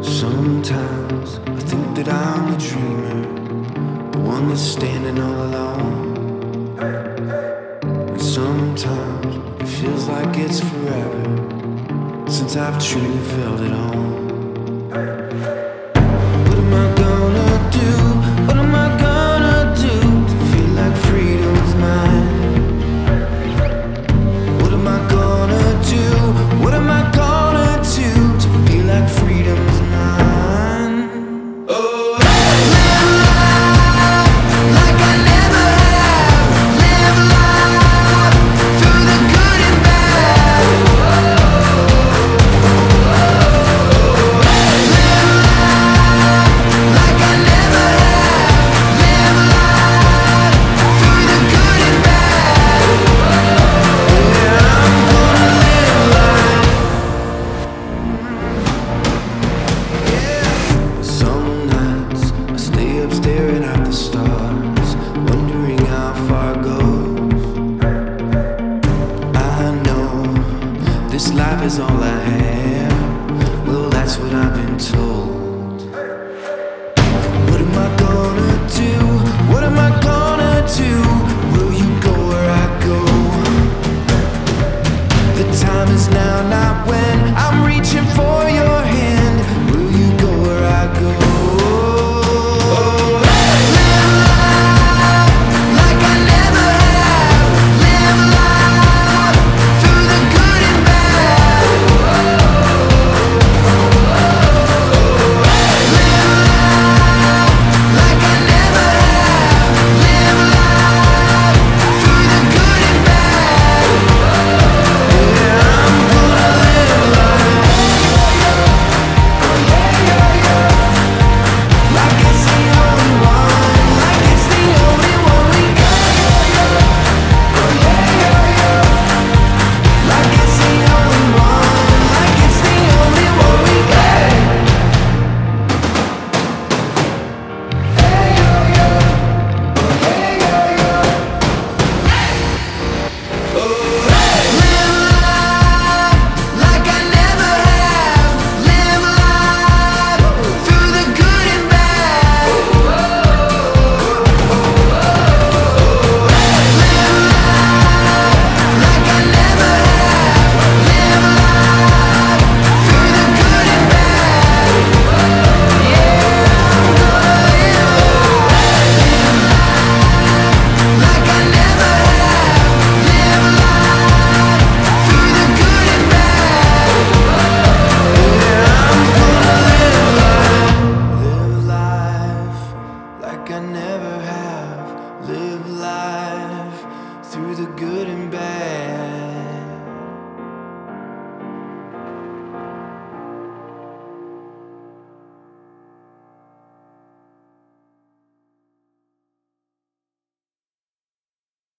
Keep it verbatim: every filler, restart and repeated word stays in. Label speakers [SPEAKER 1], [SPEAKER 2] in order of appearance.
[SPEAKER 1] Sometimes I think that I'm the dreamer, the one that's standing all alone. And sometimes it feels like it's forever since I've truly felt it all. What am I gonna do? What am I gonna do to feel like freedom's mine? What am I gonna do? What am I gonna do to feel like freedom's mine? Oh, live life like I never have. Live life through the good and bad. Live life like I never have. Live life through the good and bad. Yeah, I'm gonna live life. Some nights I stay up staring at the stars, wondering how far it goes. I know this life is all I have. Well, that's what I've been told. What am I gonna do? What am I gonna do? Will you go where I go? The time is now, not when. I'm reaching for your hand. Will you go where I go? Live life like I never have. Live life through the good and bad. Live life like I never have. Live life through the good and bad. Yeah, I'm gonna live life like it's the only one, like it's the only one we got. Like it's the only one, like it's the only one we got. Live life like I never have. Live life through the good and bad. Live life like I never have. Live life through the good and bad. Yeah, I'm gonna live life like I never have. Live life through the good and bad. Yeah, I'm gonna live life. Live life like I never have. Live life through the good and